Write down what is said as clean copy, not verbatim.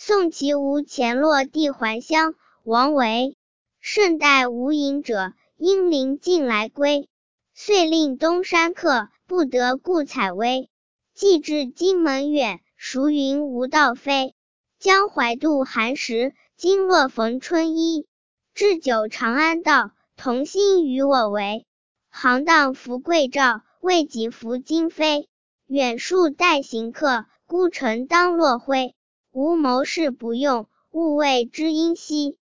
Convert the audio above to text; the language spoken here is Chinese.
宋其无钱落地还乡，王维。胜代无隐者，应临尽来归。遂令东山客，不得故采薇。既至荆门远，孰云无道飞？江淮渡寒食，今若逢春衣。置酒长安道，同心与我为。行当扶桂棹，未及扶金飞。远戍待行客，孤城当落晖。吾谋士不用，勿谓知音稀。